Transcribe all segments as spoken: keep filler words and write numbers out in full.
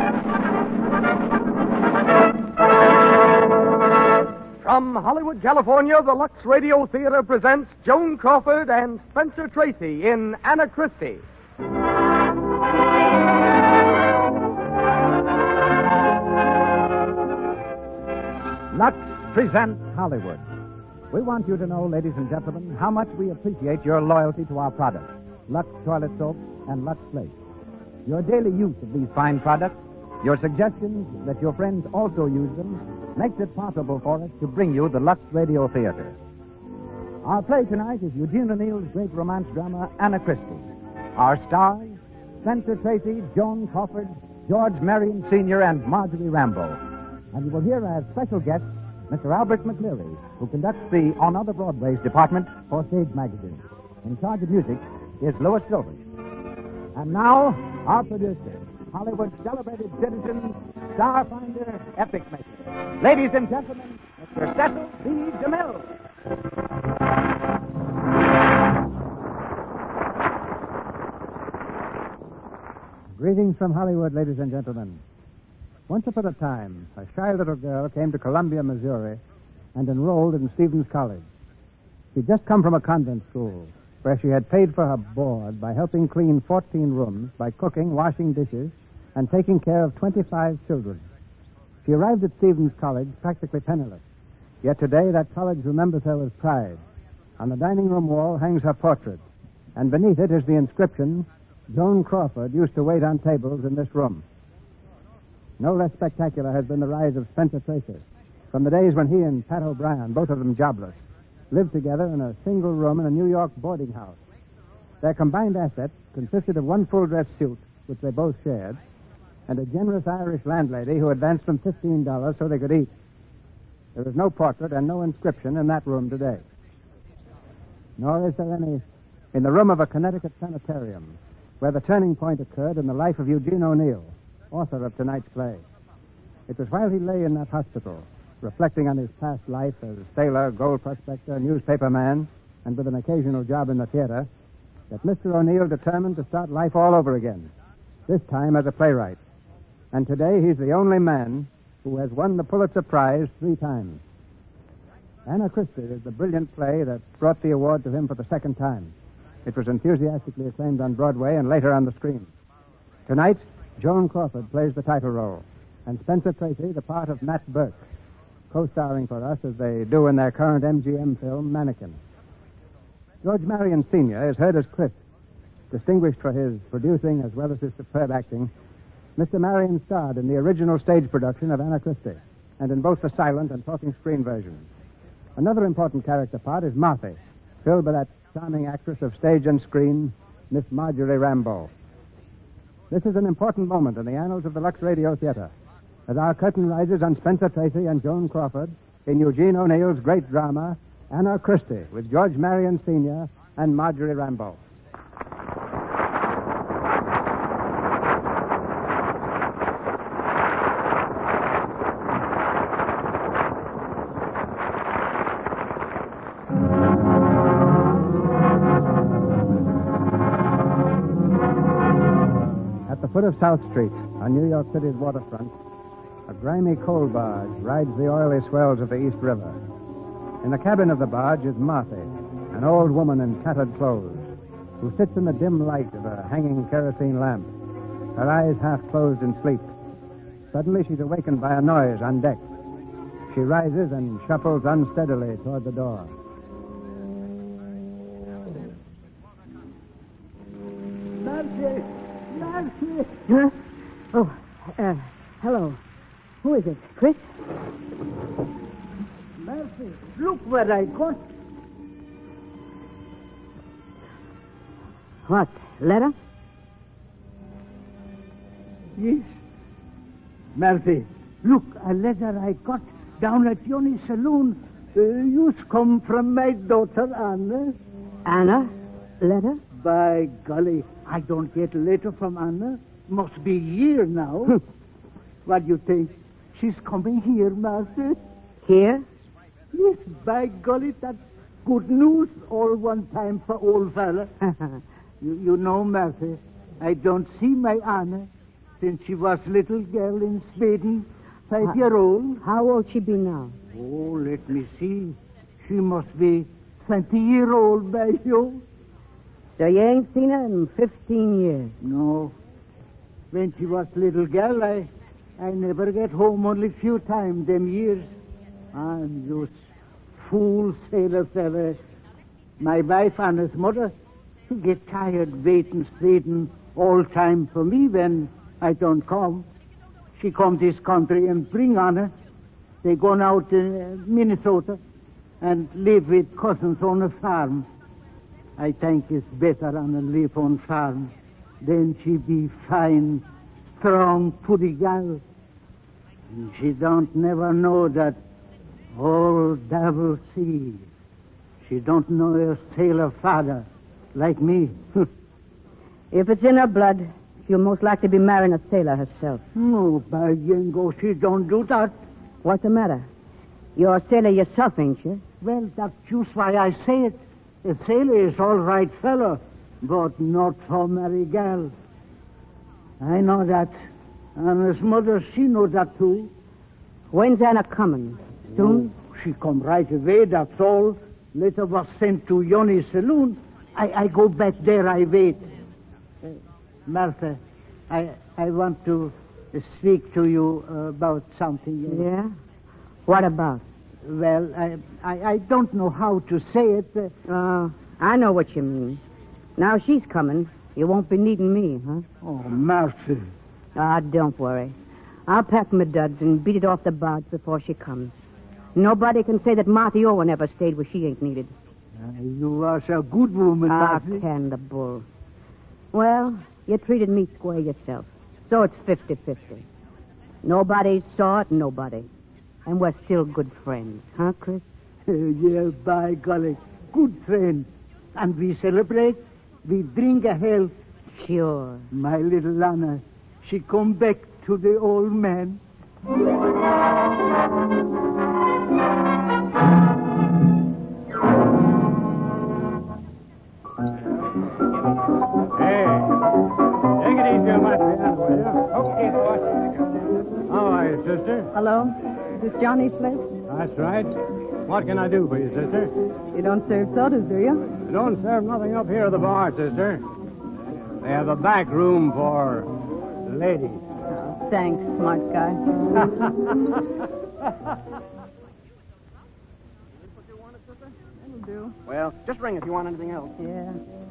From Hollywood, California, the Lux Radio Theater presents Joan Crawford and Spencer Tracy in Anna Christie. Lux presents Hollywood. We want you to know, ladies and gentlemen, how much we appreciate your loyalty to our products, Lux Toilet Soap and Lux Flakes. Your daily use of these fine products, your suggestions that your friends also use them, makes it possible for us to bring you the Lux Radio Theater. Our play tonight is Eugene O'Neill's great romance drama, Anna Christie. Our stars, Spencer Tracy, Joan Crawford, George Marion Senior, and Marjorie Rambeau. And you will hear as special guest Mister Albert McLeary, who conducts the On Other Broadways department for Stage Magazine. In charge of music is Louis Silvers. And now, our producer, Hollywood's celebrated citizen, Starfinder, Epic Maker. Ladies and gentlemen, Mister Cecil B. DeMille. Greetings from Hollywood, ladies and gentlemen. Once upon a time, a shy little girl came to Columbia, Missouri, and enrolled in Stevens College. She'd just come from a convent school, where she had paid for her board by helping clean fourteen rooms, by cooking, washing dishes, and taking care of twenty-five children. She arrived at Stevens College practically penniless. Yet today, that college remembers her with pride. On the dining room wall hangs her portrait, and beneath it is the inscription, Joan Crawford used to wait on tables in this room. No less spectacular has been the rise of Spencer Tracy. From the days when he and Pat O'Brien, both of them jobless, lived together in a single room in a New York boarding house. Their combined assets consisted of one full-dress suit, which they both shared, and a generous Irish landlady who advanced them fifteen dollars so they could eat. There is no portrait and no inscription in that room today. Nor is there any in the room of a Connecticut sanitarium, where the turning point occurred in the life of Eugene O'Neill, author of tonight's play. It was while he lay in that hospital, reflecting on his past life as sailor, gold prospector, newspaper man, and with an occasional job in the theater, that Mister O'Neill determined to start life all over again, this time as a playwright. And today he's the only man who has won the Pulitzer Prize three times. Anna Christie is the brilliant play that brought the award to him for the second time. It was enthusiastically acclaimed on Broadway and later on the screen. Tonight, Joan Crawford plays the title role, and Spencer Tracy the part of Matt Burke, co-starring for us as they do in their current M G M film, Mannequin. George Marion Senior is heard as Cliff. Distinguished for his producing as well as his superb acting, Mister Marion starred in the original stage production of Anna Christie, and in both the silent and talking screen versions. Another important character part is Martha, filled by that charming actress of stage and screen, Miss Marjorie Rambeau. This is an important moment in the annals of the Lux Radio Theater, as our curtain rises on Spencer Tracy and Joan Crawford in Eugene O'Neill's great drama, Anna Christie, with George Marion Senior and Marjorie Rambeau. At the foot of South Street, on New York City's waterfront, a grimy coal barge rides the oily swells of the East River. In the cabin of the barge is Martha, an old woman in tattered clothes, who sits in the dim light of a hanging kerosene lamp, her eyes half closed in sleep. Suddenly she's awakened by a noise on deck. She rises and shuffles unsteadily toward the door. Nancy! Nancy! Huh? Oh, uh, hello. Who is it? Chris? Nancy, look what I got. What? Letter? Yes. Murphy, look, a letter I got down at Johnny's saloon. Uh, you come from my daughter, Anna. Anna? Letter? By golly, I don't get a letter from Anna. Must be here now. What do you think? She's coming here, Master. Here? Yes, by golly, that's good news all one time for old fella. you, you know, Master, I don't see my Anna. since she was little girl in Sweden, five uh, year old. How old she be now? Oh, let me see. She must be twenty year old by you. So you ain't seen her in fifteen years? No. When she was little girl, I, I never get home only few times them years. And those fool sailor fellas. My wife and his mother, she get tired waiting, waiting all time for me when I don't come. She come this country and bring on her. They gone out to Minnesota and live with cousins on a farm. I think it's better on a live on farm. Then she be fine, strong, pretty girl. And she don't never know that old devil sea. She don't know her sailor father, like me. If it's in her blood, she'll most likely be marrying a sailor herself. No, by Jingo, she don't do that. What's the matter? You're a sailor yourself, ain't you? Well, that's just why I say it. A sailor is all right fellow, but not for marry girl. I know that. And his mother, she know that too. When's Anna coming? Soon? Oh, she come right away, that's all. Later was sent to Johnny's saloon. I, I go back there, I wait. Uh, Martha, I I want to speak to you uh, about something. Yeah? What about? Well, I, I, I don't know how to say it. Uh, oh, I know what you mean. Now she's coming. You won't be needing me, huh? Oh, Martha. Ah, don't worry. I'll pack my duds and beat it off the barge before she comes. Nobody can say that Martha Owen ever stayed where she ain't needed. Uh, you are a good woman, Ah, Martha. can the bull. Well, you treated me square yourself. So it's fifty-fifty. Nobody saw it, nobody. And we're still good friends, huh, Chris? Yeah, by golly. Good friend. And we celebrate. We drink a health. Sure. My little Anna, she come back to the old man. Hey, take it easy on my piano, will you? Okay, boss. How are you, sister? Hello? Is this Johnny's place? That's right. What can I do for you, sister? You don't serve sodas, do you? I don't serve nothing up here at the bar, sister. They have a back room for ladies. Oh, thanks, smart guy. Do. Well, just ring if you want anything else. Yeah.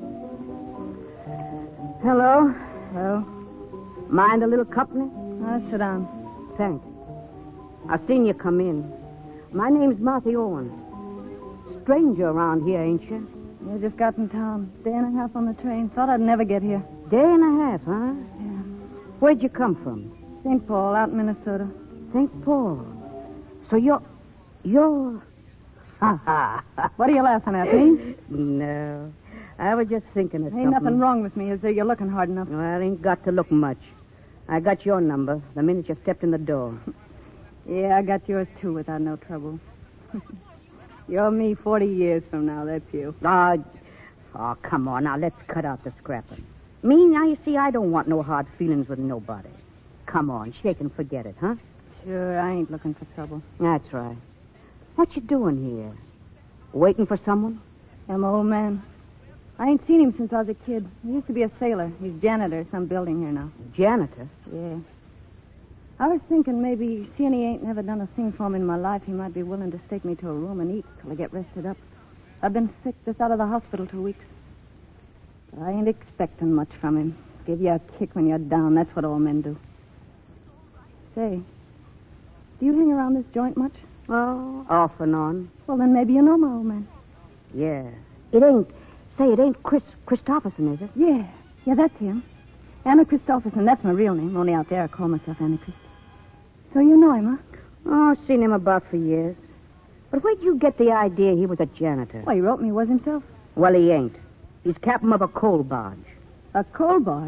Hello? Hello? Mind a little company? Uh, sit down. Thanks. I've seen you come in. My name's Martha Owen. Stranger around here, ain't you? You just got in town. Day and a half on the train. Thought I'd never get here. Day and a half, huh? Yeah. Where'd you come from? Saint Paul, out in Minnesota. Saint Paul. So you're... You're... What are you laughing at, me? No. I was just thinking of Ain't something. nothing wrong with me, is there? You're looking hard enough. Well, ain't got to look much. I got your number the minute you stepped in the door. Yeah, I got yours, too, without no trouble. You're me forty years from now, that's you. Oh, oh, come on. Now, let's cut out the scrapping. Me, now, you see, I don't want no hard feelings with nobody. Come on, shake and forget it, huh? Sure, I ain't looking for trouble. That's right. What you doing here? Waiting for someone? I'm an old man. I ain't seen him since I was a kid. He used to be a sailor. He's janitor at some building here now. Janitor? Yeah. I was thinking maybe, seeing he ain't never done a thing for me in my life, he might be willing to take me to a room and eat till I get rested up. I've been sick, just out of the hospital two weeks. I ain't expecting much from him. Give you a kick when you're down. That's what old men do. Say, do you hang around this joint much? Oh, off and on. Well, then maybe you know my old man. Yeah. It ain't... Say, it ain't Chris Christopherson, is it? Yeah. Yeah, that's him. Anna Christopherson. That's my real name. Only out there I call myself Anna Christ. So you know him, huh? Oh, seen him about for years. But where'd you get the idea he was a janitor? Well, he wrote me he was himself. Well, he ain't. He's captain of a coal barge. A coal barge?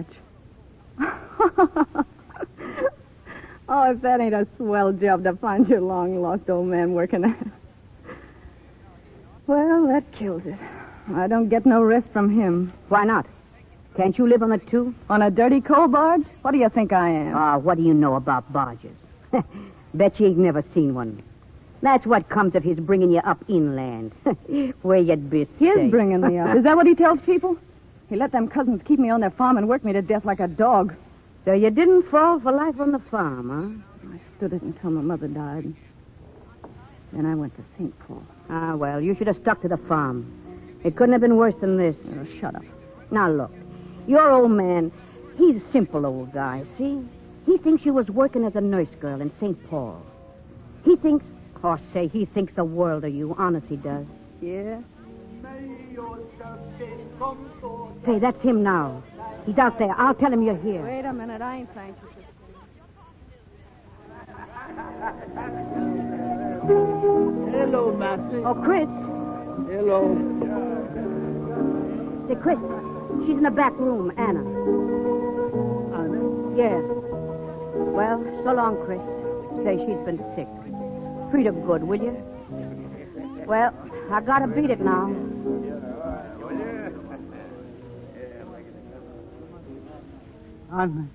Oh, if that ain't a swell job to find your long-lost old man working at. Well, that kills it. I don't get no rest from him. Why not? Can't you live on it, too? On a dirty coal barge? What do you think I am? Ah, what do you know about barges? Bet you ain't never seen one. That's what comes of his bringing you up inland, where you'd be His safe. bringing me up. Is that what he tells people? He let them cousins keep me on their farm and work me to death like a dog. So you didn't fall for life on the farm, huh? I stood it until my mother died. Then I went to Saint Paul. Ah, well, you should have stuck to the farm. It couldn't have been worse than this. Oh, shut up. Now, look, your old man, he's a simple old guy, see? He thinks you was working as a nurse girl in Saint Paul. He thinks, oh, say, he thinks the world of you. Honest, he does. Yeah? Say, that's him now. He's out there. I'll tell him you're here. Wait a minute. I ain't thanked you. Hello, Master. Oh, Chris. Hello. Say, Chris, she's in the back room, Anna. Anna? Yeah. Well, so long, Chris. Say, she's been sick. Treat her good, will you? Well, I gotta beat it now. Anna.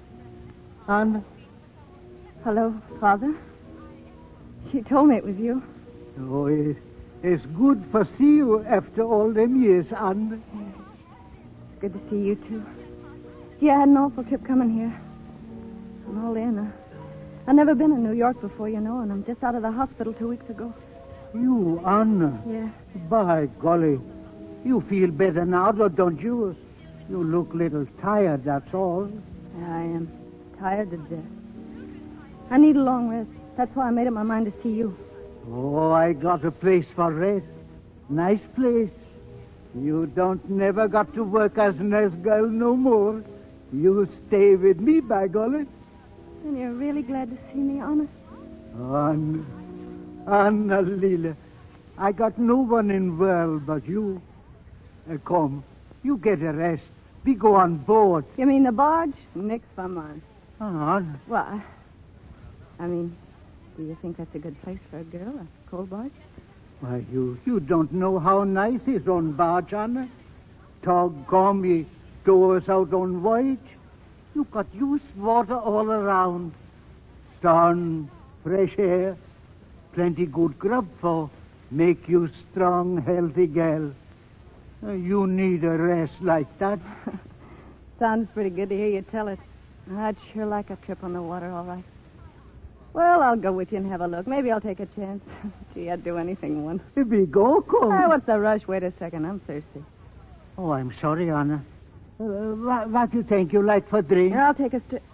Anna. Hello, Father. She told me it was you. Oh, it, it's good for see you after all them years, Anna. It's good to see you, too. Yeah, I had an awful trip coming here. I'm all in. Uh, I've never been in New York before, you know, and I'm just out of the hospital two weeks ago. You, Anna? Yeah. By golly. You feel better now, don't you? You look a little tired, that's all. Yeah, I am. Tired to death. I need a long rest. That's why I made up my mind to see you. Oh, I got a place for rest. Nice place. You don't never got to work as nurse girl no more. You stay with me, by golly. And you're really glad to see me, honest? Anna, Anna Lila, I got no one in world but you. Uh, come, you get a rest. We go on board. You mean the barge? Nix for mine. Anna. Well, I mean, do you think that's a good place for a girl, a coal barge? Why, you, you don't know how nice is on barge, Anna. Doggone me, doors out on voyage. You got used water all around. Sun, fresh air, plenty good grub for make you strong, healthy gal. Uh, you need a rest like that. Sounds pretty good to hear you tell it. I'd sure like a trip on the water, all right. Well, I'll go with you and have a look. Maybe I'll take a chance. Gee, I'd do anything once. Here we go, come. Ah, what's the rush? Wait a second. I'm thirsty. Oh, I'm sorry, Anna. Uh, what, what do you think you like for drink? Here, I'll take a st-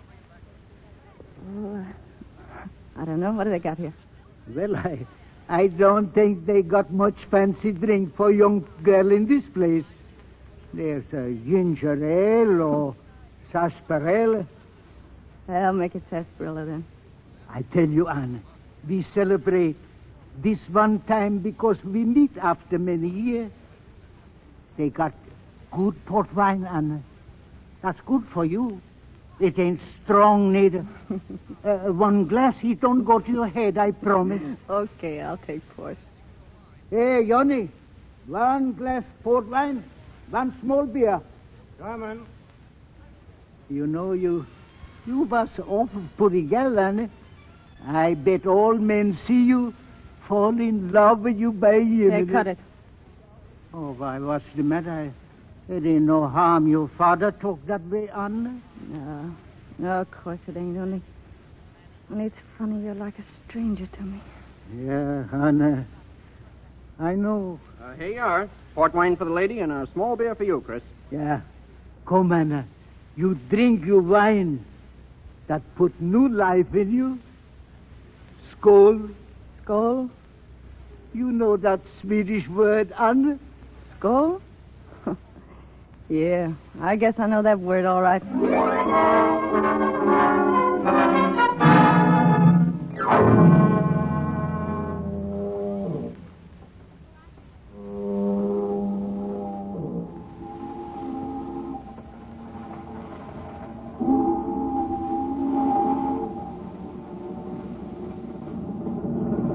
Oh, uh, I don't know. What do they got here? Well, I, I don't think they got much fancy drink for young girl in this place. There's a ginger ale or sarsaparilla. I'll make it sarsaparilla then. I tell you, Anna, we celebrate this one time because we meet after many years. They got good port wine, Anna. That's good for you. It ain't strong, neither. uh, one glass, it don't go to your head, I promise. Okay, I'll take port. Hey, Johnny, one glass port wine, one small beer. Coming. You know, you you was awful pretty gal, Anna. I bet all men see you, fall in love with you by you. Hey, cut it. Oh, why, what's the matter? It ain't no harm your father talk that way, Anna. No, no, of course it ain't. Only, only it's funny you're like a stranger to me. Yeah, Anna. I know. Uh, here you are. Port wine for the lady and a small beer for you, Chris. Yeah. Come, Anna. You drink your wine. That put new life in you. Skål. Skål? You know that Swedish word, Anna? Skål? Yeah, I guess I know that word all right.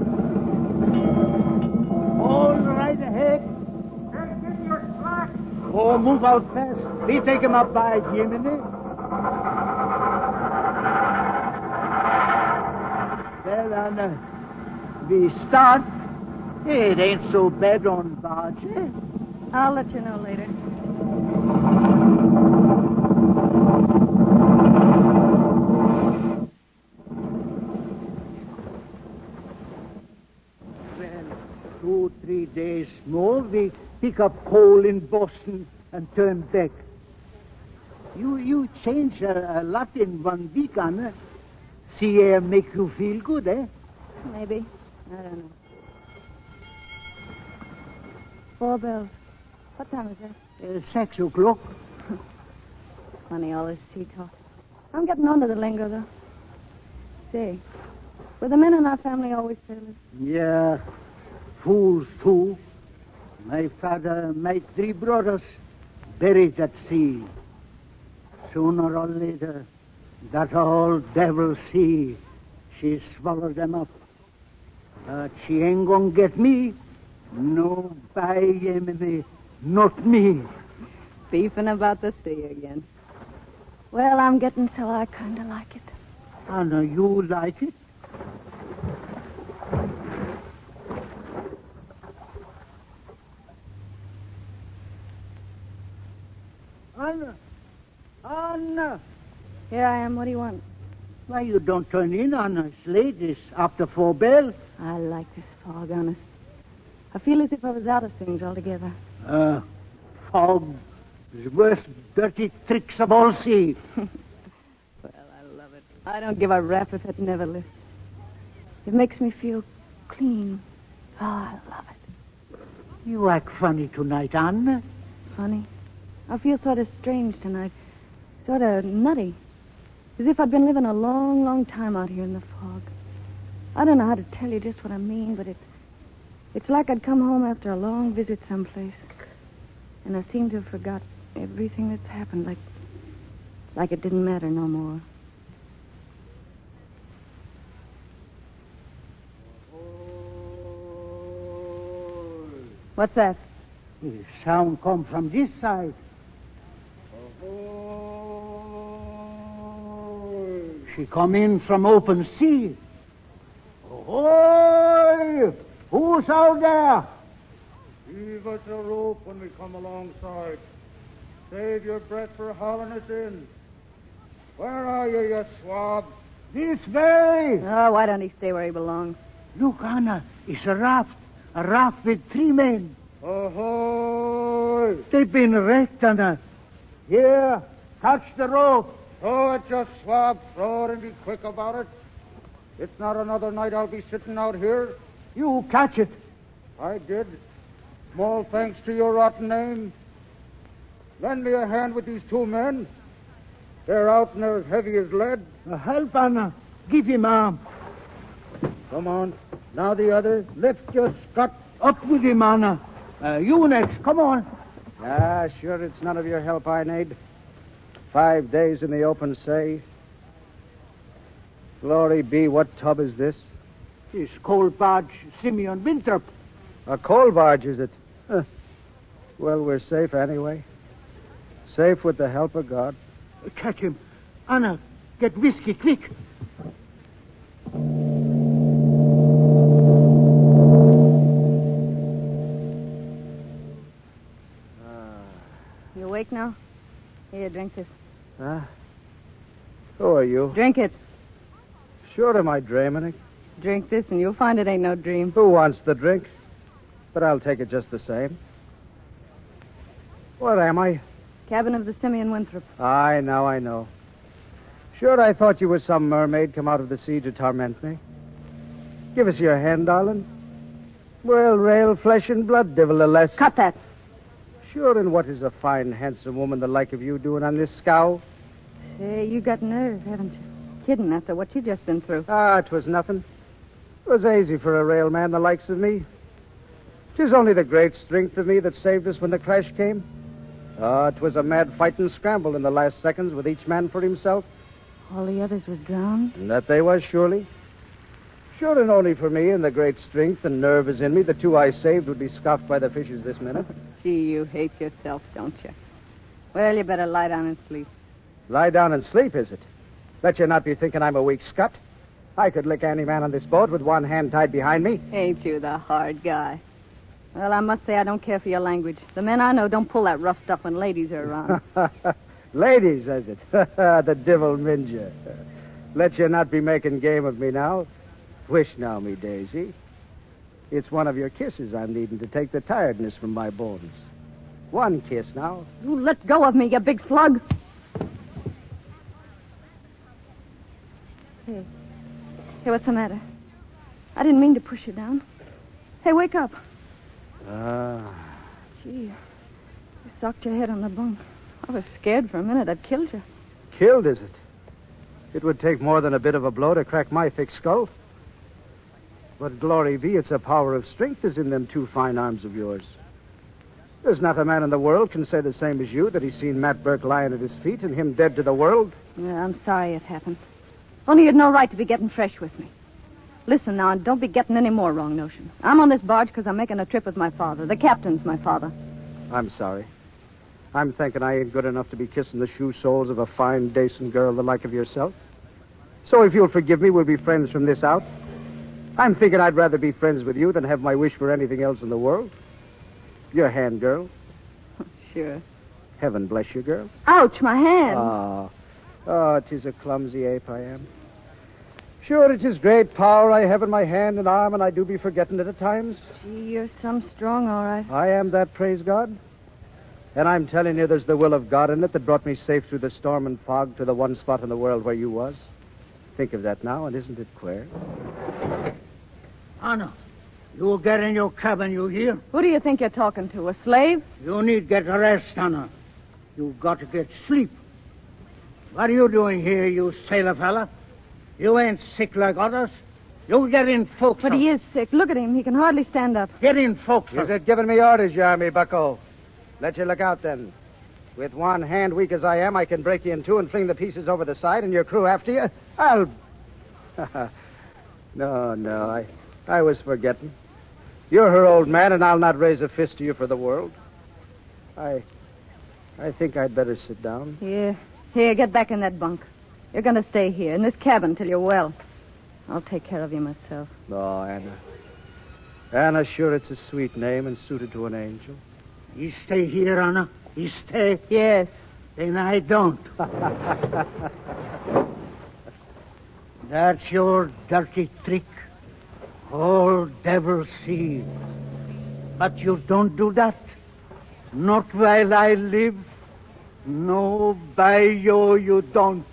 All right ahead. Oh, move out fast. We take him up by Jiminy. Well, Anna, we start. It ain't so bad on barge, eh? I'll let you know later. Well, two, three days more, we pick up coal in Boston and turn back. You you change a, a lot in one week, Anna. Sea air make you feel good, eh? Maybe. I don't know. Four bells. What time is it? Uh, six o'clock. Funny, all this tea talk. I'm getting on to the lingo, though. Say, were the men in our family always sailors? Yeah, fools too. My father, my three brothers, buried at sea. Sooner or later, that old devil sea, she swallowed them up. But she ain't gonna get me. No, by Yemeni, not me. Beefing about the sea again. Well, I'm getting so I kind of like it. Anna, you like it? Anna! Anna! Here I am. What do you want? Why, you don't turn in on us late. It's after four bells. I like this fog, honest. I feel as if I was out of things altogether. Uh, fog is the worst dirty tricks of all sea. Well, I love it. I don't give a rap if it never lifts. It makes me feel clean. Oh, I love it. You act funny tonight, Anna. Funny. I feel sort of strange tonight. Sort of nutty. As if I'd been living a long, long time out here in the fog. I don't know how to tell you just what I mean, but it, it's like I'd come home after a long visit someplace. And I seem to have forgot everything that's happened, like, like it didn't matter no more. What's that? The sound come from this side. She come in from open sea. Ahoy! Who's out there? Give us a rope when we come alongside. Save your breath for hauling us in. Where are you, you swab? This way. Oh, why don't he stay where he belongs? Look, Anna, it's a raft. A raft with three men. Ahoy! They've been wrecked, Anna. Here, touch the rope. Throw it, you swab. Throw it and be quick about it. It's not another night I'll be sitting out here. You catch it. I did. Small thanks to your rotten name. Lend me a hand with these two men. They're out and they're as heavy as lead. Uh, help, Anna. Give him arm. Come on. Now the other. Lift your scut. Up with him, Anna. Uh, you next. Come on. Ah, sure, it's none of your help I need. Five days in the open sea. Glory be, what tub is this? This coal barge, Simeon Winthrop. A coal barge, is it? Huh. Well, we're safe anyway. Safe with the help of God. Uh, catch him. Anna, get whiskey, quick. You awake now? Here, drink this. Huh? Who are you? Drink it. Sure am I dreaming it? Drink this and you'll find it ain't no dream. Who wants the drink? But I'll take it just the same. What am I? Cabin of the Simeon Winthrop. Aye, now I know. Sure, I thought you were some mermaid come out of the sea to torment me. Give us your hand, darling. Well, rail, flesh and blood, devil a less. Cut that. Sure, and what is a fine, handsome woman the like of you doing on this scow? Say, you got nerve, haven't you? Kidding after what you just been through. Ah, it was nothing. It was easy for a rail man the likes of me. 'Tis only the great strength of me that saved us when the crash came. Ah, it was a mad fight and scramble in the last seconds with each man for himself. All the others was drowned? And that they was, surely. Sure, and only for me and the great strength and nerve is in me, the two I saved would be scoffed by the fishes this minute. Gee, you hate yourself, don't you? Well, you better lie down and sleep. Lie down and sleep, is it? Bet you not be thinking I'm a weak scut. I could lick any man on this boat with one hand tied behind me. Ain't you the hard guy? Well, I must say I don't care for your language. The men I know don't pull that rough stuff when ladies are around. Ladies, is it? The devil minja. Let you not be making game of me now. Wish now, me daisy. It's one of your kisses I'm needing to take the tiredness from my bones. One kiss now. You let go of me, you big slug. Hey. Hey, what's the matter? I didn't mean to push you down. Hey, wake up. Ah. Gee, you socked your head on the bunk. I was scared for a minute I'd killed you. Killed, is it? It would take more than a bit of a blow to crack my thick skull. But glory be, it's a power of strength is in them two fine arms of yours. There's not a man in the world can say the same as you, that he's seen Matt Burke lying at his feet and him dead to the world. Yeah, I'm sorry it happened. Only you'd no right to be getting fresh with me. Listen now, and don't be getting any more wrong notions. I'm on this barge because I'm making a trip with my father. The captain's my father. I'm sorry. I'm thinking I ain't good enough to be kissing the shoe soles of a fine, decent girl the like of yourself. So if you'll forgive me, we'll be friends from this out. I'm thinking I'd rather be friends with you than have my wish for anything else in the world. Your hand, girl. Sure. Heaven bless you, girl. Ouch, my hand. Oh, oh, 'tis a clumsy ape I am. Sure, it is great power I have in my hand and arm, and I do be forgetting it at times. Gee, you're some strong, all right. I am that, praise God. And I'm telling you, there's the will of God in it that brought me safe through the storm and fog to the one spot in the world where you was. Think of that now, and isn't it queer? Anna, you get in your cabin, you hear? Who do you think you're talking to, a slave? You need get rest, Anna. You got to get sleep. What are you doing here, you sailor fella? You ain't sick like others. You get in, folks. But he is sick. Look at him. He can hardly stand up. Get in, folks. Is it giving me orders, you army bucko? Let you look out, then. With one hand, weak as I am, I can break you in two and fling the pieces over the side, and your crew after you. I'll... no, no, I, I was forgetting. You're her old man, and I'll not raise a fist to you for the world. I... I think I'd better sit down. Here. Here, get back in that bunk. You're going to stay here, in this cabin, till you're well. I'll take care of you myself. Oh, Anna. Anna, sure, it's a sweet name and suited to an angel. You stay here, Anna. You stay. Yes. Then I don't. That's your dirty trick. All devil see. But you don't do that. Not while I live. No, by you, you don't.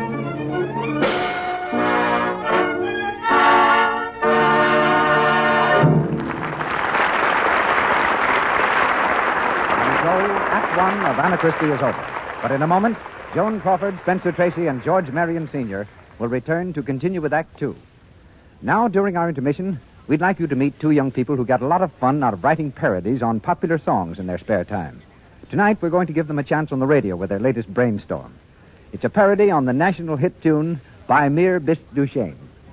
Act one of Anna Christie is over. But in a moment, Joan Crawford, Spencer Tracy, and George Marion Senior will return to continue with Act two. Now, during our intermission, we'd like you to meet two young people who got a lot of fun out of writing parodies on popular songs in their spare time. Tonight, we're going to give them a chance on the radio with their latest brainstorm. It's a parody on the national hit tune, By Mere Bis Duchesne.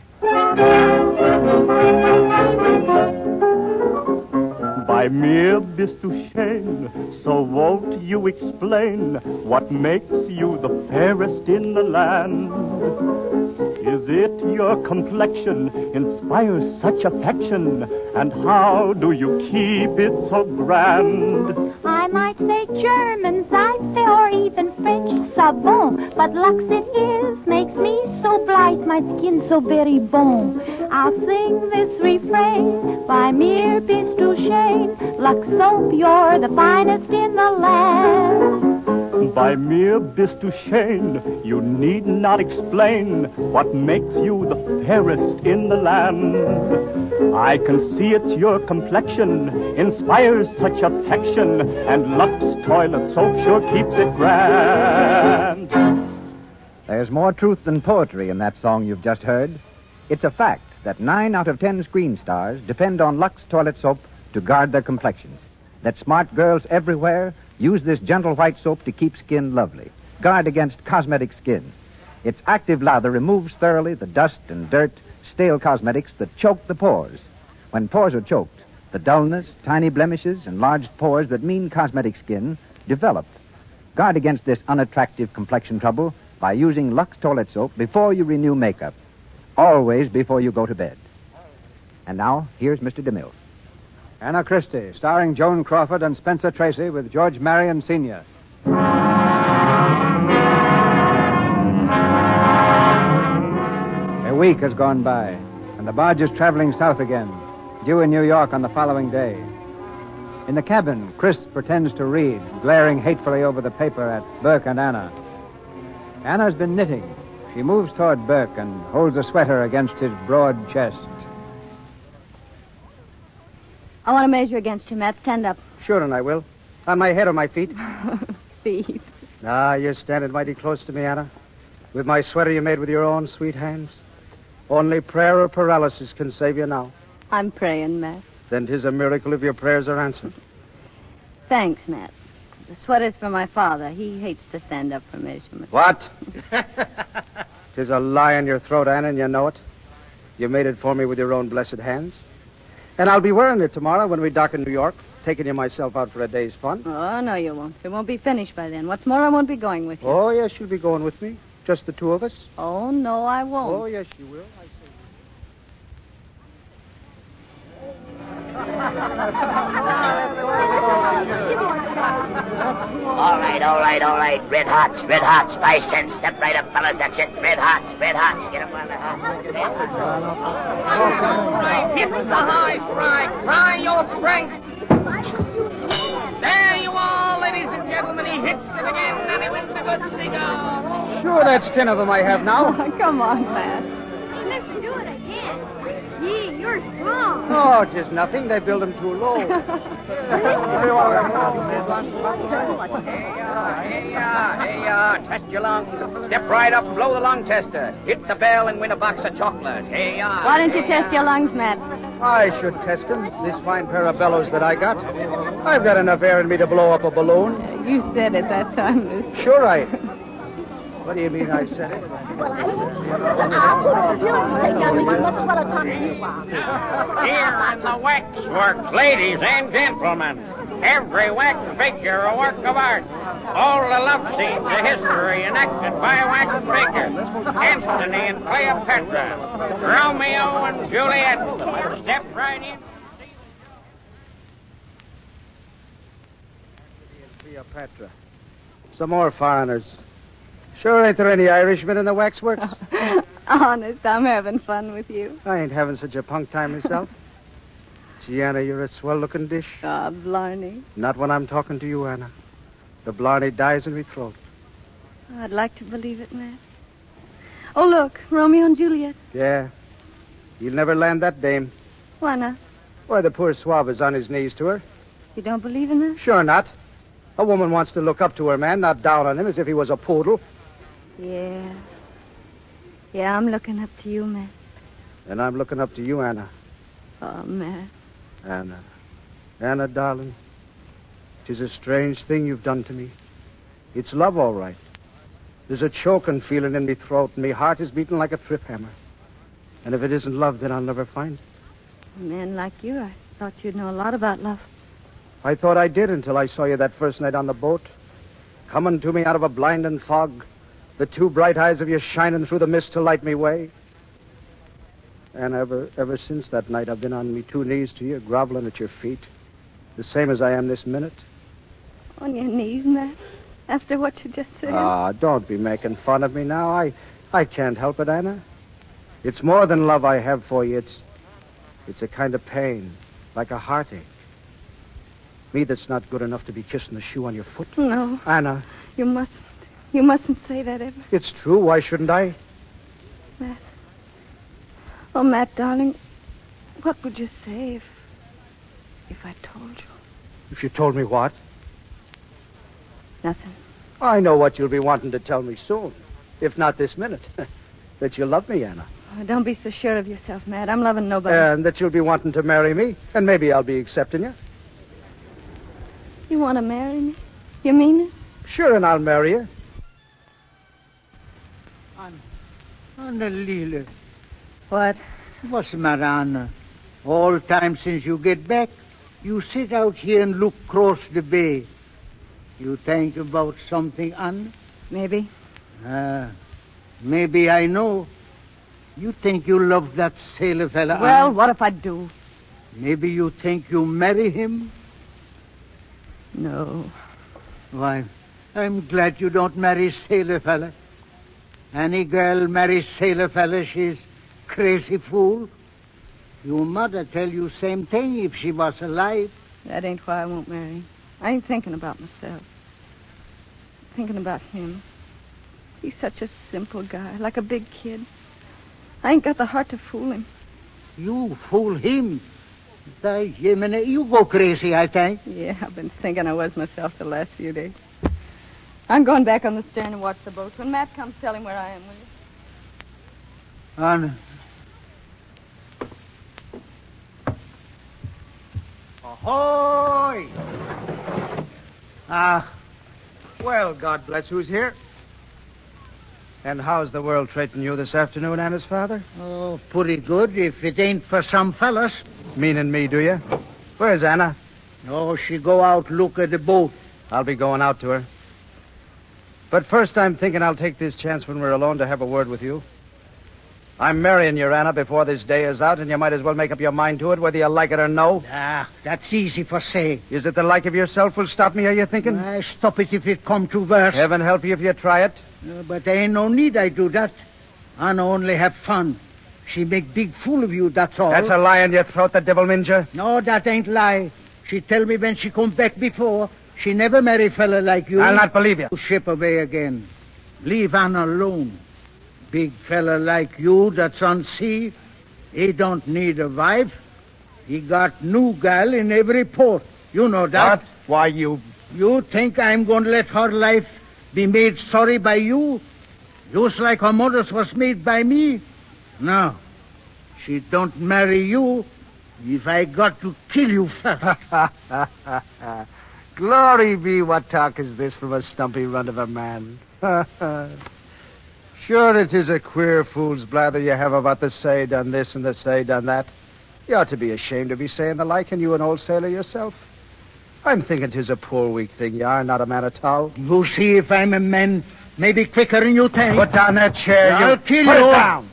By mere bis Duchesne, so won't you explain what makes you the fairest in the land? Is it your complexion inspires such affection? And how do you keep it so grand? I might say German, Seife, or even French savon, but Lux it is, makes me so bright, my skin so very bon. I'll sing this refrain, by mere bis Duchesne, Lux soap, you're the finest in the land. By mere bis Duchesne, you need not explain what makes you the fairest in the land. I can see it's your complexion inspires such affection, and Lux toilet soap sure keeps it grand. There's more truth than poetry in that song you've just heard. It's a fact that nine out of ten screen stars depend on Lux toilet soap to guard their complexions. That smart girls everywhere use this gentle white soap to keep skin lovely, guard against cosmetic skin. Its active lather removes thoroughly the dust and dirt, stale cosmetics that choke the pores. When pores are choked, The dullness, tiny blemishes, enlarged pores that mean cosmetic skin develop. Guard against this unattractive complexion trouble by using Lux Toilet Soap before you renew makeup. Always before you go to bed. And now, here's Mister DeMille. Anna Christie, starring Joan Crawford and Spencer Tracy with George Marion Senior A week has gone by, and the barge is traveling south again, due in New York on the following day. In the cabin, Chris pretends to read, glaring hatefully over the paper at Burke and Anna. Anna's been knitting. She moves toward Burke and holds a sweater against his broad chest. I want to measure against you, Matt. Stand up. Sure, and I will. On my head or my feet? Feet. Ah, you're standing mighty close to me, Anna. With my sweater you made with your own sweet hands. Only prayer or paralysis can save you now. I'm praying, Matt. Then 'tis a miracle if your prayers are answered. Thanks, Matt. The sweater's for my father. He hates to stand up for measurement. What? 'Tis a lie in your throat, Anna, and you know it. You made it for me with your own blessed hands. And I'll be wearing it tomorrow when we dock in New York, taking you myself out for a day's fun. Oh, no, you won't. It won't be finished by then. What's more, I won't be going with you. Oh, yes, you'll be going with me. Just the two of us. Oh, no, I won't. Oh, yes, you will. I say. All right, all right, all right. Red hots, red hots. Five cents. Step right up, fellas. That's it. Red hots, red hots. Get up on the hot. Right, hit the high strike. Try your strength. There you are, ladies and gentlemen. He hits it again, and he wins a good cigar. Sure, that's ten of them I have now. Come on, Matt. Hey, mister, do it again. Gee, you're strong. Oh, it is nothing. They build them too low. Hey, uh, hey, uh, test your lungs. Step right up and blow the lung tester. Hit the bell and win a box of chocolates. Hey, uh, Why don't you hey, test uh, your lungs, Matt? I should test them. This fine pair of bellows that I got. I've got enough air in me to blow up a balloon. You said it that time, mister. Sure I... What do you mean I said it? Here on the waxworks, ladies and gentlemen. Every wax figure a work of art. All the love scenes of history enacted by wax figures. Antony and Cleopatra. Romeo and Juliet. Step right in. Cleopatra. Some more foreigners. Sure ain't there any Irishmen in the waxworks? Honest, I'm having fun with you. I ain't having such a punk time myself. Gee, Anna, you're a swell-looking dish. Ah, Blarney. Not when I'm talking to you, Anna. The Blarney dies in me throat. I'd like to believe it, Matt. Oh, look, Romeo and Juliet. Yeah. You'll never land that dame. Why not? Why, the poor swab is on his knees to her. You don't believe in that? Sure not. A woman wants to look up to her man, not down on him as if he was a poodle. Yeah. Yeah, I'm looking up to you, Matt. And I'm looking up to you, Anna. Oh, Matt. Anna. Anna, darling. 'Tis a strange thing you've done to me. It's love, all right. There's a choking feeling in me throat, and me heart is beating like a trip hammer. And if it isn't love, then I'll never find it. A man like you, I thought you'd know a lot about love. I thought I did until I saw you that first night on the boat. Coming to me out of a blinding fog. The two bright eyes of you shining through the mist to light me way. And ever ever since that night, I've been on me two knees to you, groveling at your feet. The same as I am this minute. On your knees, Matt? After what you just said? Ah, don't be making fun of me now. I, I can't help it, Anna. It's more than love I have for you. It's, it's a kind of pain, like a heartache. Me that's not good enough to be kissing the shoe on your foot. No. Anna. You mustn't. You mustn't say that ever. It's true. Why shouldn't I? Matt. Oh, Matt, darling, what would you say if... if I told you? If you told me what? Nothing. I know what you'll be wanting to tell me soon. If not this minute. That you love me, Anna. Oh, don't be so sure of yourself, Matt. I'm loving nobody. And that you'll be wanting to marry me. And maybe I'll be accepting you. You want to marry me? You mean it? Sure, and I'll marry you. Anna Lila. What? What's the matter, Anna? All time since you get back, You sit out here and look across the bay. You think about something, Anna? Maybe. Ah, maybe I know. You think you love that sailor fella, Well, Anna? what if I do? Maybe you think you marry him? No. Why, I'm glad you don't marry sailor fella. Any girl marries sailor fella, she's crazy fool. Your mother tell you same thing if she was alive. That ain't why I won't marry him. I ain't thinking about myself. I'm thinking about him. He's such a simple guy, like a big kid. I ain't got the heart to fool him. You fool him? By Jiminy, you go crazy, I think. Yeah, I've been thinking I was myself the last few days. I'm going back on the stern and watch the boats. When Matt comes, tell him where I am, will you? Anna. Ahoy! Ah, well, God bless who's here. And how's the world treating you this afternoon, Anna's father? Oh, pretty good, if it ain't for some fellas. Meaning me, do you? Where's Anna? Oh, she go out look at the boat. I'll be going out to her. But first, I'm thinking I'll take this chance when we're alone to have a word with you. I'm marrying you, Anna, before this day is out, and you might as well make up your mind to it, whether you like it or no. Ah, that's easy for say. Is it the like of yourself will stop me, are you thinking? I stop it if it come to worse. Heaven help you if you try it. Uh, but there ain't no need I do that. Anna only have fun. She make big fool of you, that's all. That's a lie in your throat, the devil minja. No, that ain't lie. She tell me when she come back before, she never marry fella like you. I'll not believe you. Ship away again. Leave Anna alone. Big fella like you that's on sea, he don't need a wife. He got new gal in every port. You know that. What? Why, you... You think I'm going to let her life be made sorry by you? Just like her mother's was made by me? No. She don't marry you if I got to kill you first. Glory be, what talk is this from a stumpy runt of a man? Sure, it is a queer fool's blather you have about the say done this and the say done that. You ought to be ashamed to be saying the like, and you an old sailor yourself. I'm thinking 'tis a poor weak thing you are, not a man at all. You see if I'm a man, maybe quicker than you think. Put down that chair, I'll you... kill Put you. it down!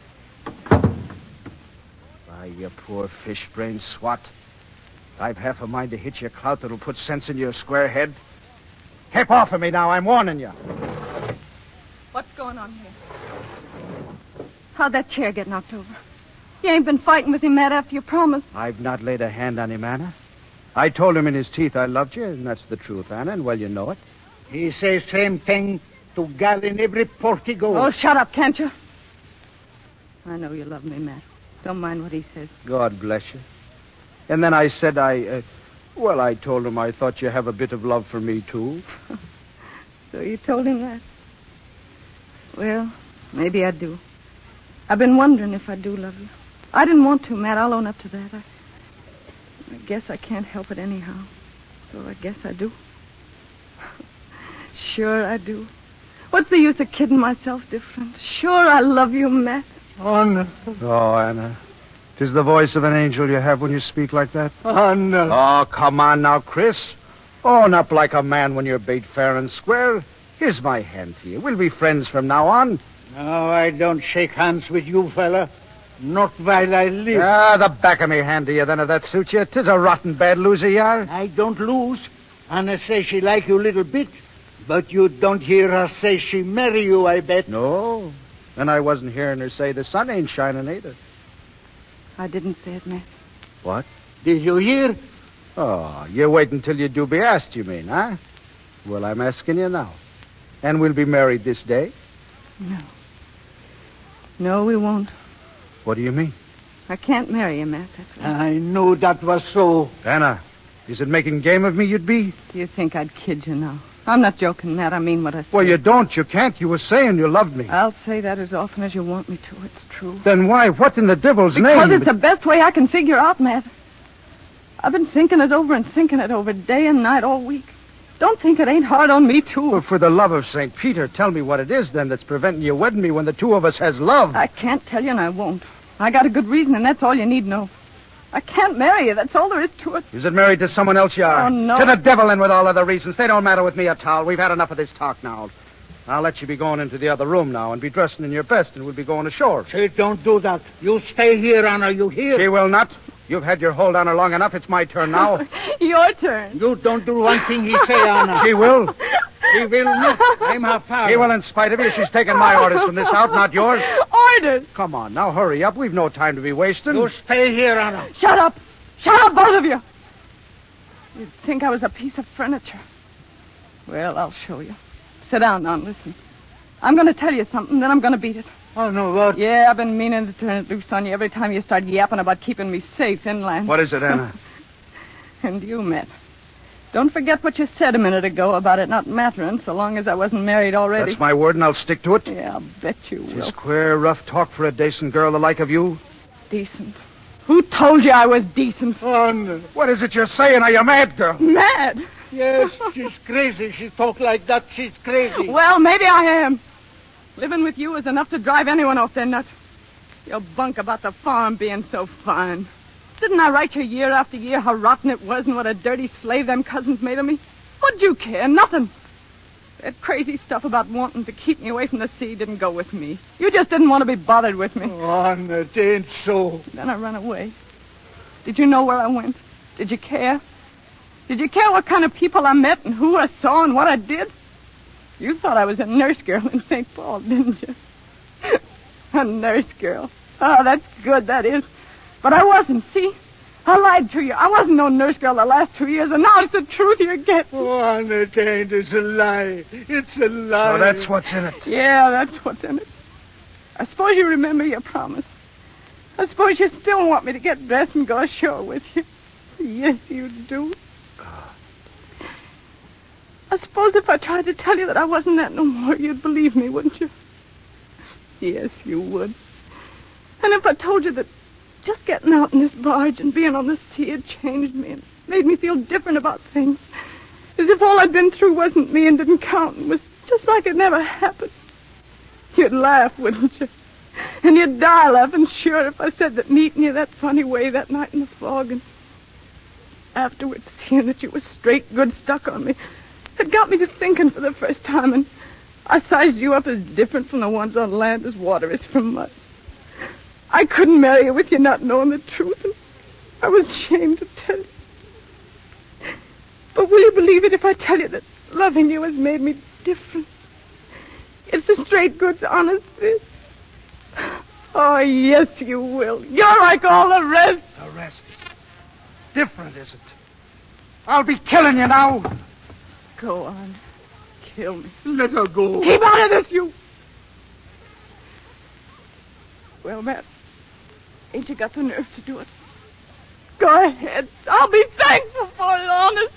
Why, you poor fish-brained swat. I've half a mind to hit you a clout that'll put sense in your square head. Hip off of me now, I'm warning you. What's going on here? How'd that chair get knocked over? You ain't been fighting with him, Matt, after you promised. I've not laid a hand on him, Anna. I told him in his teeth I loved you, and that's the truth, Anna, and well, you know it. He says same thing to gal in every port he goes. Oh, shut up, can't you? I know you love me, Matt. Don't mind what he says. God bless you. And then I said I... Uh, well, I told him I thought you have a bit of love for me, too. So you told him that? Well, maybe I do. I've been wondering if I do love you. I didn't want to, Matt. I'll own up to that. I, I guess I can't help it anyhow. So I guess I do. Sure I do. What's the use of kidding myself different? Sure I love you, Matt. Anna. Oh, Anna. 'Tis the voice of an angel you have when you speak like that. Anna. Oh, come on now, Chris. Own up like a man when you're bait fair and square. Here's my hand to you. We'll be friends from now on. No, I don't shake hands with you, fella. Not while I live. Ah, the back of me hand to you, then, if that suits you. 'Tis a rotten bad loser you are. I don't lose. Anna says she like you a little bit. But you don't hear her say she marry you, I bet. No. And I wasn't hearing her say the sun ain't shining either. I didn't say it, Matt. What? Did you hear? Oh, you wait until you do be asked, you mean, huh? Well, I'm asking you now. And we'll be married this day? No. No, we won't. What do you mean? I can't marry you, Matt. That's right. I knew that was so. Anna, is it making game of me you'd be? Do you think I'd kid you now? I'm not joking, Matt. I mean what I say. Well, you don't. You can't. You were saying you loved me. I'll say that as often as you want me to. It's true. Then why? What in the devil's because name? Because it's the best way I can figure out, Matt. I've been thinking it over and thinking it over day and night all week. Don't think it ain't hard on me, too. Well, for the love of Saint Peter, tell me what it is, then, that's preventing you wedding me when the two of us has love. I can't tell you, and I won't. I got a good reason, and that's all you need to know. I can't marry you. That's all there is to it. Is it married to someone else you are? Oh, no. To the devil and with all other reasons. They don't matter with me at all. We've had enough of this talk now. I'll let you be going into the other room now and be dressing in your best, and we'll be going ashore. Say, don't do that. You stay here, Anna. You hear? She will not. You've had your hold on her long enough. It's my turn now. Your turn. You don't do one thing he say, Anna. She will. She will not. I'm her father. She will in spite of you. She's taking my orders from this out, not yours. Orders? Come on, now hurry up. We've no time to be wasting. You stay here, Anna. Shut up. Shut up, both of you. You'd think I was a piece of furniture. Well, I'll show you. Sit down now and listen. I'm going to tell you something, then I'm going to beat it. Oh, no, what? Yeah, I've been meaning to turn it loose on you every time you start yapping about keeping me safe inland. What is it, Anna? And you, Matt. Don't forget what you said a minute ago about it not mattering so long as I wasn't married already. That's my word, and I'll stick to it. Yeah, I'll bet you will. It's queer, rough talk for a decent girl the like of you. Decent? Who told you I was decent? Oh, no. What is it you're saying? Are you mad, girl? Mad? Yes, she's crazy. She talk like that. She's crazy. Well, maybe I am. Living with you is enough to drive anyone off their nut. Your bunk about the farm being so fine. Didn't I write you year after year how rotten it was and what a dirty slave them cousins made of me? What'd you care? Nothing. That crazy stuff about wanting to keep me away from the sea didn't go with me. You just didn't want to be bothered with me. Oh, Anna, it ain't so. Then I ran away. Did you know where I went? Did you care? Did you care what kind of people I met and who I saw and what I did? You thought I was a nurse girl in Saint Paul, didn't you? A nurse girl. Oh, that's good, that is. But I wasn't, see? I lied to you. I wasn't no nurse girl the last two years, and now it's the truth you're getting. Oh, Anna, it ain't. It's a lie. It's a lie. So that's what's in it. Yeah, that's what's in it. I suppose you remember your promise. I suppose you still want me to get dressed and go ashore with you. Yes, you do. I suppose if I tried to tell you that I wasn't that no more, you'd believe me, wouldn't you? Yes, you would. And if I told you that just getting out in this barge and being on the sea had changed me and made me feel different about things, as if all I'd been through wasn't me and didn't count and was just like it never happened, you'd laugh, wouldn't you? And you'd die laughing, sure, if I said that meeting you that funny way that night in the fog and afterwards seeing that you was straight good stuck on me, it got me to thinking for the first time, and I sized you up as different from the ones on land as water is from mud. I couldn't marry you with you not knowing the truth, and I was ashamed to tell you. But will you believe it if I tell you that loving you has made me different? It's the straight, good, honest this. Oh, yes, you will. You're like all the rest. The rest is different, is it? I'll be killing you now. Go on. Kill me. Let her go. Keep out of this, you... Well, Matt, ain't you got the nerve to do it? Go ahead. I'll be thankful for it, honest.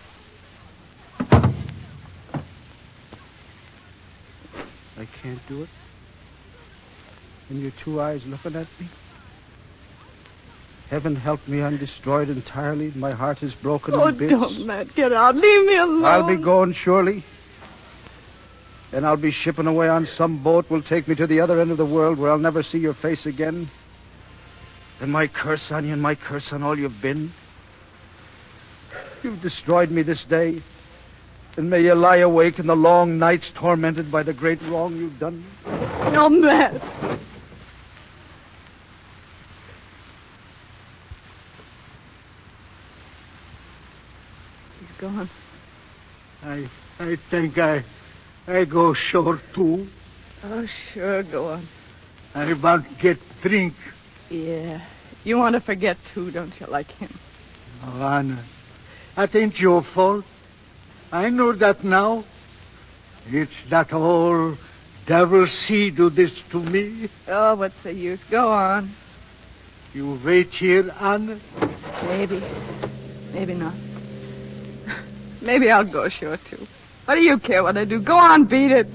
I can't do it. And your two eyes looking at me. Heaven help me, I'm destroyed entirely. My heart is broken Oh, in bits. don't, Matt. Get out. Leave me alone. I'll be going, surely. And I'll be shipping away on some boat will take me to the other end of the world where I'll never see your face again. And my curse on you and my curse on all you've been. You've destroyed me this day. And may you lie awake in the long nights tormented by the great wrong you've done me. No, Matt. He's gone. I I think I I go shore too. Oh, sure, go on. I want to get drink. Yeah. You want to forget, too, don't you, like him? Oh, Anna, that ain't your fault. I know that now. It's that old devil sea do this to me. Oh, what's the use? Go on. You wait here, Anna? Maybe. Maybe not. Maybe I'll go ashore, too. What do you care what I do? Go on, beat it.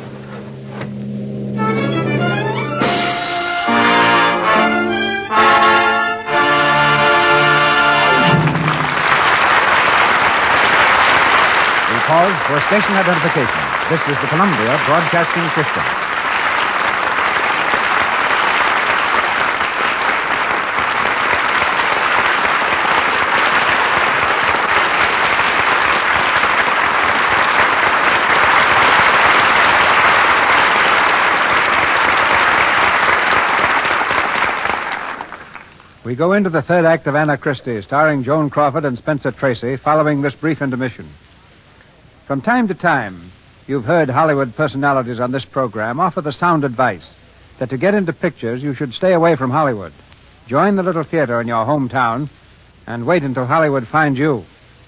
We pause for station identification. This is the Columbia Broadcasting System. We go into the third act of Anna Christie, starring Joan Crawford and Spencer Tracy, following this brief intermission. From time to time, you've heard Hollywood personalities on this program offer the sound advice that to get into pictures, you should stay away from Hollywood. Join the little theater in your hometown and wait until Hollywood finds you.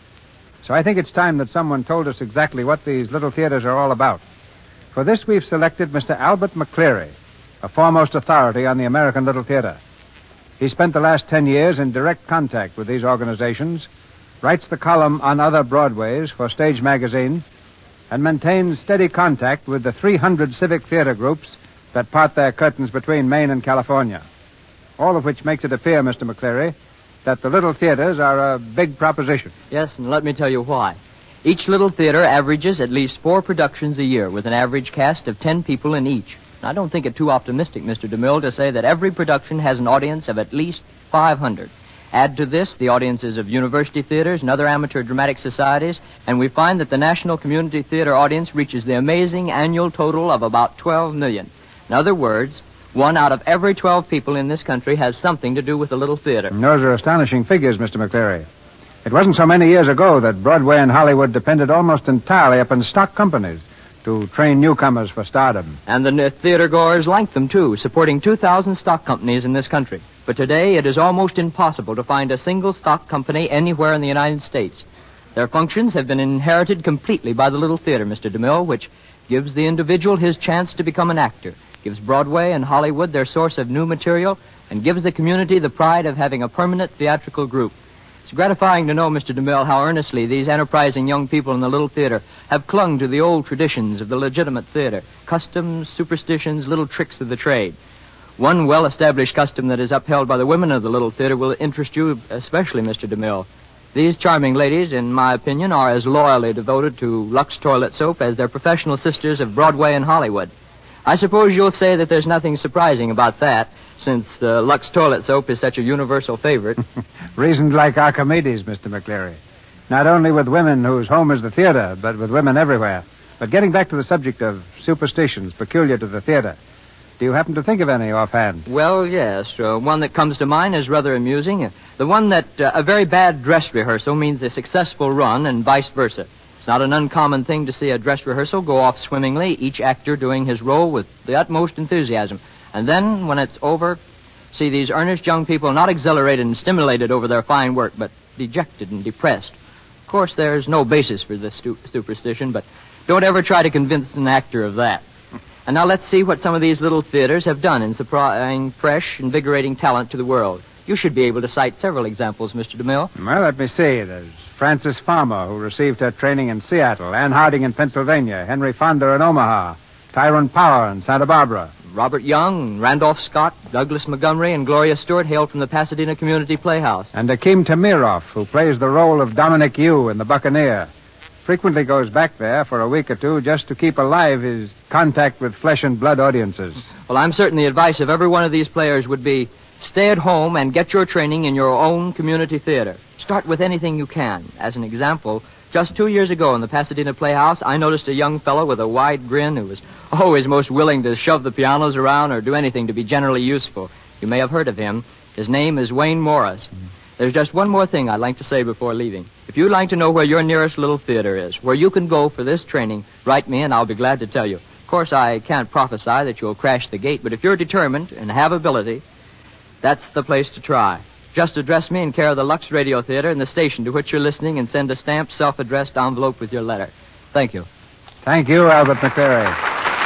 So I think it's time that someone told us exactly what these little theaters are all about. For this, we've selected Mister Albert McCleary, a foremost authority on the American Little Theater. He spent the last ten years in direct contact with these organizations, writes the column On Other Broadways for Stage Magazine, and maintains steady contact with the three hundred civic theater groups that part their curtains between Maine and California. All of which makes it appear, Mister McCleary, that the little theaters are a big proposition. Yes, and let me tell you why. Each little theater averages at least four productions a year with an average cast of ten people in each. I don't think it too optimistic, Mister DeMille, to say that every production has an audience of at least five hundred. Add to this the audiences of university theaters and other amateur dramatic societies, and we find that the National Community Theater audience reaches the amazing annual total of about twelve million. In other words, one out of every twelve people in this country has something to do with the little theater. And those are astonishing figures, Mister McCleary. It wasn't so many years ago that Broadway and Hollywood depended almost entirely upon stock companies to train newcomers for stardom. And the theater goers liked them, too, supporting two thousand stock companies in this country. But today, it is almost impossible to find a single stock company anywhere in the United States. Their functions have been inherited completely by the little theater, Mister DeMille, which gives the individual his chance to become an actor, gives Broadway and Hollywood their source of new material, and gives the community the pride of having a permanent theatrical group. It's gratifying to know, Mister DeMille, how earnestly these enterprising young people in the little theater have clung to the old traditions of the legitimate theater, customs, superstitions, little tricks of the trade. One well-established custom that is upheld by the women of the little theater will interest you especially, Mister DeMille. These charming ladies, in my opinion, are as loyally devoted to Lux toilet soap as their professional sisters of Broadway and Hollywood. I suppose you'll say that there's nothing surprising about that, since uh, Lux toilet soap is such a universal favorite. Reasoned like Archimedes, Mister McCleary. Not only with women whose home is the theater, but with women everywhere. But getting back to the subject of superstitions peculiar to the theater, do you happen to think of any offhand? Well, yes. Uh, one that comes to mind is rather amusing. Uh, the one that uh, a very bad dress rehearsal means a successful run and vice versa. It's not an uncommon thing to see a dress rehearsal go off swimmingly, each actor doing his role with the utmost enthusiasm. And then, when it's over, see these earnest young people not exhilarated and stimulated over their fine work, but dejected and depressed. Of course, there's no basis for this stu- superstition, but don't ever try to convince an actor of that. And now let's see what some of these little theaters have done in supplying fresh, invigorating talent to the world. You should be able to cite several examples, Mister DeMille. Well, let me see. There's Frances Farmer, who received her training in Seattle, Ann Harding in Pennsylvania, Henry Fonda in Omaha, Tyrone Power in Santa Barbara. Robert Young, Randolph Scott, Douglas Montgomery, and Gloria Stewart hail from the Pasadena Community Playhouse. And Akim Tamiroff, who plays the role of Dominic Yu in The Buccaneer, frequently goes back there for a week or two just to keep alive his contact with flesh and blood audiences. Well, I'm certain the advice of every one of these players would be, stay at home and get your training in your own community theater. Start with anything you can. As an example, just two years ago in the Pasadena Playhouse, I noticed a young fellow with a wide grin who was always most willing to shove the pianos around or do anything to be generally useful. You may have heard of him. His name is Wayne Morris. Mm. There's just one more thing I'd like to say before leaving. If you'd like to know where your nearest little theater is, where you can go for this training, write me and I'll be glad to tell you. Of course, I can't prophesy that you'll crash the gate, but if you're determined and have ability, that's the place to try. Just address me in care of the Lux Radio Theater and the station to which you're listening and send a stamped, self-addressed envelope with your letter. Thank you. Thank you, Albert McCleary.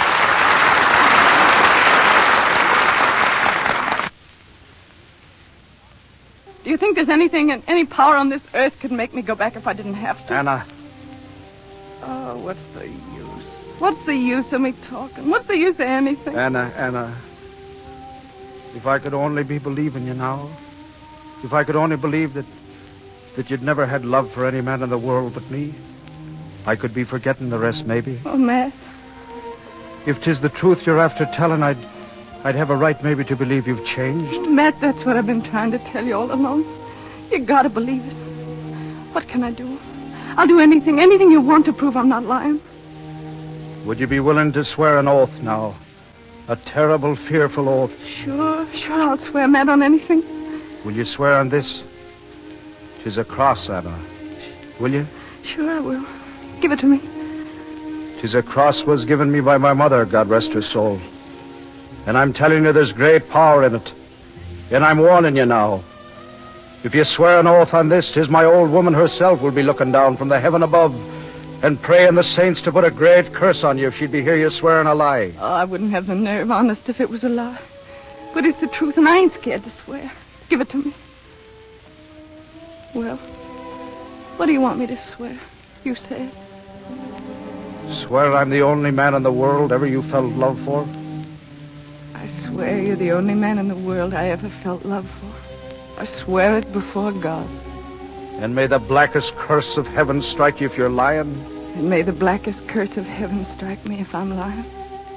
Do you think there's anything, any power on this earth could make me go back if I didn't have to? Anna. Oh, what's the use? What's the use of me talking? What's the use of anything? Anna, Anna. If I could only be believing you now. If I could only believe that that you'd never had love for any man in the world but me. I could be forgetting the rest, maybe. Oh, Matt. If 'tis the truth you're after telling, I'd... I'd have a right maybe to believe you've changed. Matt, that's what I've been trying to tell you all along. You gotta believe it. What can I do? I'll do anything, anything you want to prove I'm not lying. Would you be willing to swear an oath now? A terrible, fearful oath. Sure, sure, I'll swear, Matt, on anything. Will you swear on this? 'Tis a cross, Anna. Will you? Sure, I will. Give it to me. 'Tis a cross was given me by my mother, God rest her soul. And I'm telling you there's great power in it. And I'm warning you now. If you swear an oath on this, 'tis my old woman herself will be looking down from the heaven above and praying the saints to put a great curse on you if she'd be hear you swearing a lie. Oh, I wouldn't have the nerve, honest, if it was a lie. But it's the truth, and I ain't scared to swear. Give it to me. Well, what do you want me to swear? You say it. Swear I'm the only man in the world ever you felt love for? I swear you're the only man in the world I ever felt love for. I swear it before God. And may the blackest curse of heaven strike you if you're lying? And may the blackest curse of heaven strike me if I'm lying.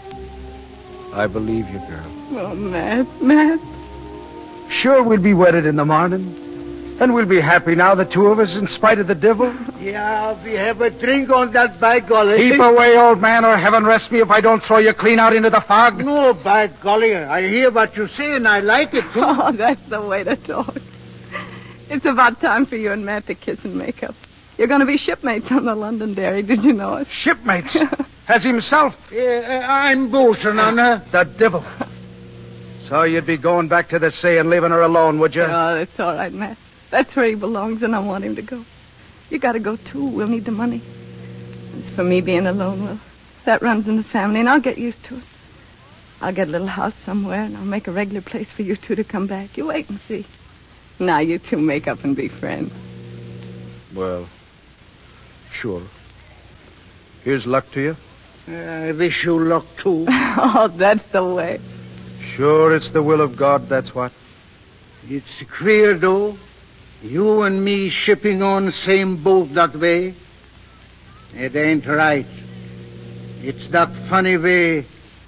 I believe you, girl. Oh, Matt, Matt. Sure, we'll be wedded in the morning. And we'll be happy now, the two of us, in spite of the devil. Yeah, we have a drink on that, by golly. Keep away, old man, or heaven rest me if I don't throw you clean out into the fog. No, by golly, I hear what you say, and I like it, too. Oh, that's the way to talk. It's about time for you and Matt to kiss and make up. You're going to be shipmates on the Londonderry, did you know it? Shipmates? As himself? Yeah, I'm bosun on her. The devil. So you'd be going back to the sea and leaving her alone, would you? Oh, that's all right, Matt. That's where he belongs, and I want him to go. You got to go, too. We'll need the money. As for me being alone, well, that runs in the family, and I'll get used to it. I'll get a little house somewhere, and I'll make a regular place for you two to come back. You wait and see. Now you two make up and be friends. Well, sure. Here's luck to you. I wish you luck, too. Oh, that's the way. Sure, it's the will of God, that's what. It's queer, though. You and me shipping on same boat that way. It ain't right. It's that funny way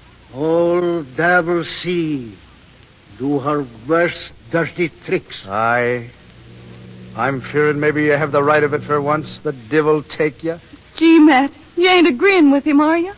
old Devil Sea do her worst dirty tricks. Aye. I'm fearing maybe you have the right of it for once. The devil take you. Gee, Matt, you ain't agreeing with him, are you?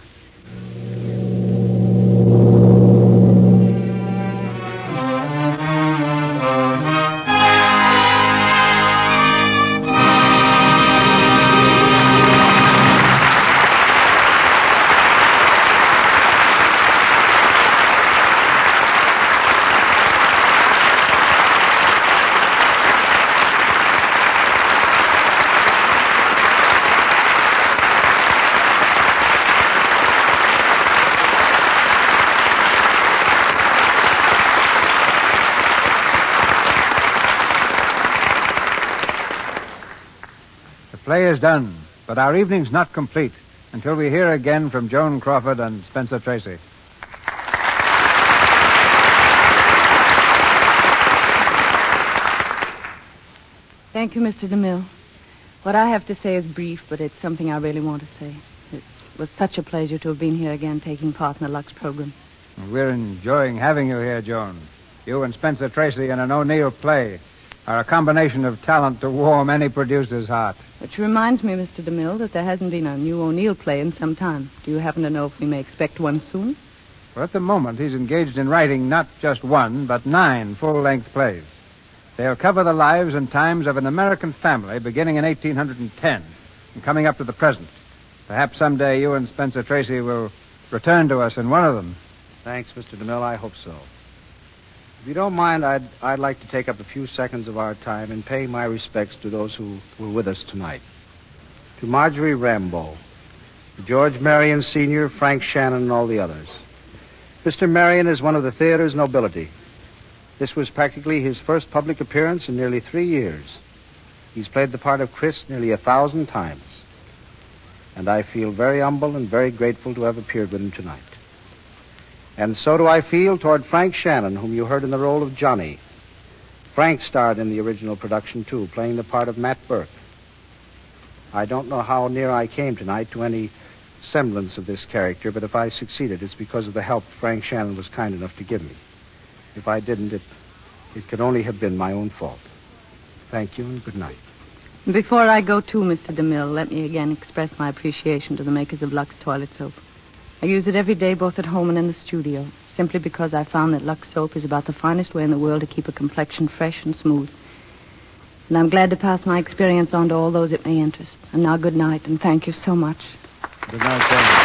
The play is done, but our evening's not complete until we hear again from Joan Crawford and Spencer Tracy. Thank you, Mister DeMille. What I have to say is brief, but it's something I really want to say. It was such a pleasure to have been here again, taking part in the Lux program. We're enjoying having you here, Joan. You and Spencer Tracy in an O'Neill play are a combination of talent to warm any producer's heart. Which reminds me, Mister DeMille, that there hasn't been a new O'Neill play in some time. Do you happen to know if we may expect one soon? Well, at the moment, he's engaged in writing not just one, but nine full-length plays. They'll cover the lives and times of an American family beginning in eighteen ten and coming up to the present. Perhaps someday you and Spencer Tracy will return to us in one of them. Thanks, Mister DeMille. I hope so. If you don't mind, I'd, I'd like to take up a few seconds of our time in paying my respects to those who were with us tonight. To Marjorie Rambeau, to George Marion Senior, Frank Shannon, and all the others. Mister Marion is one of the theater's nobility. This was practically his first public appearance in nearly three years. He's played the part of Chris nearly a thousand times. And I feel very humble and very grateful to have appeared with him tonight. And so do I feel toward Frank Shannon, whom you heard in the role of Johnny. Frank starred in the original production, too, playing the part of Matt Burke. I don't know how near I came tonight to any semblance of this character, but if I succeeded, it's because of the help Frank Shannon was kind enough to give me. If I didn't, it, it could only have been my own fault. Thank you, and good night. Before I go, too, Mister DeMille, let me again express my appreciation to the makers of Lux Toilet Soap. I use it every day, both at home and in the studio, simply because I found that Lux soap is about the finest way in the world to keep a complexion fresh and smooth. And I'm glad to pass my experience on to all those it may interest. And now, good night, and thank you so much. Good night, sir.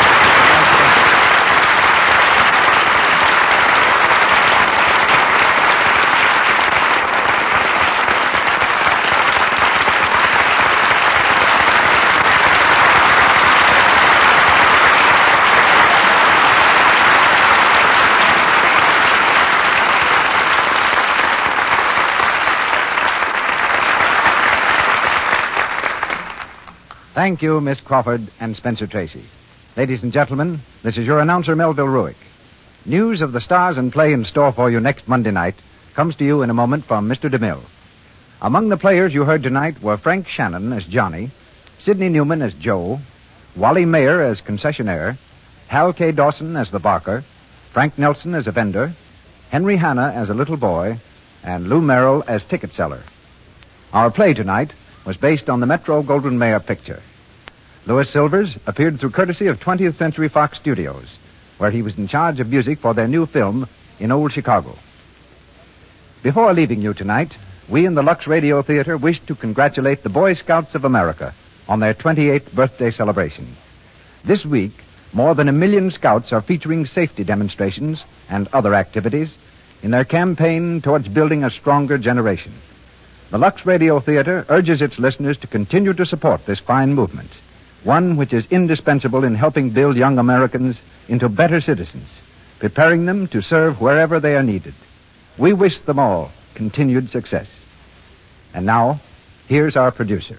Thank you, Miss Crawford and Spencer Tracy. Ladies and gentlemen, this is your announcer, Melville Ruick. News of the stars and play in store for you next Monday night comes to you in a moment from Mister DeMille. Among the players you heard tonight were Frank Shannon as Johnny, Sidney Newman as Joe, Wally Mayer as concessionaire, Hal K. Dawson as the barker, Frank Nelson as a vendor, Henry Hanna as a little boy, and Lou Merrill as ticket seller. Our play tonight was based on the Metro-Goldwyn-Mayer picture. Louis Silvers appeared through courtesy of twentieth Century Fox Studios, where he was in charge of music for their new film in Old Chicago. Before leaving you tonight, we in the Lux Radio Theater wish to congratulate the Boy Scouts of America on their twenty-eighth birthday celebration. This week, more than a million scouts are featuring safety demonstrations and other activities in their campaign towards building a stronger generation. The Lux Radio Theater urges its listeners to continue to support this fine movement, one which is indispensable in helping build young Americans into better citizens, preparing them to serve wherever they are needed. We wish them all continued success. And now, here's our producer.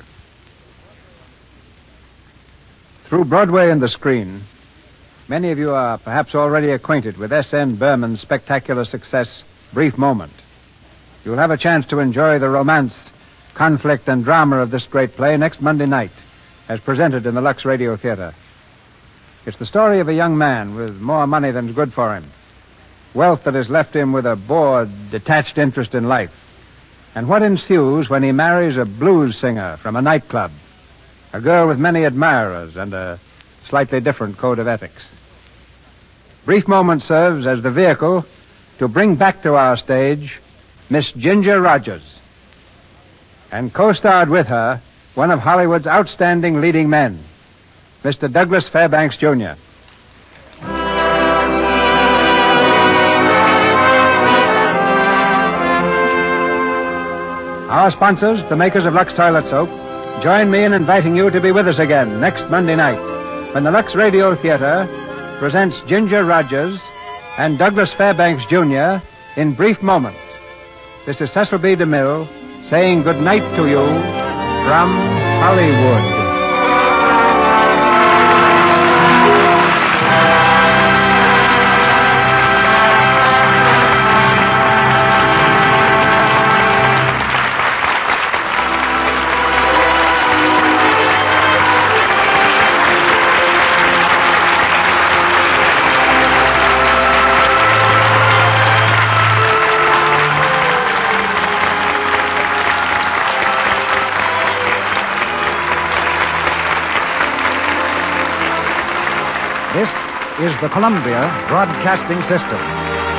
Through Broadway and the screen, many of you are perhaps already acquainted with S N Berman's spectacular success, Brief Moment. You'll have a chance to enjoy the romance, conflict, and drama of this great play next Monday night, as presented in the Lux Radio Theater. It's the story of a young man with more money than's good for him, wealth that has left him with a bored, detached interest in life, and what ensues when he marries a blues singer from a nightclub, a girl with many admirers and a slightly different code of ethics. Brief Moment serves as the vehicle to bring back to our stage Miss Ginger Rogers, and co-starred with her one of Hollywood's outstanding leading men, Mister Douglas Fairbanks, Junior Our sponsors, the makers of Lux Toilet Soap, join me in inviting you to be with us again next Monday night when the Lux Radio Theater presents Ginger Rogers and Douglas Fairbanks, Junior in Brief Moment. This is Cecil B. DeMille saying good night to you from Hollywood. This is the Columbia Broadcasting System.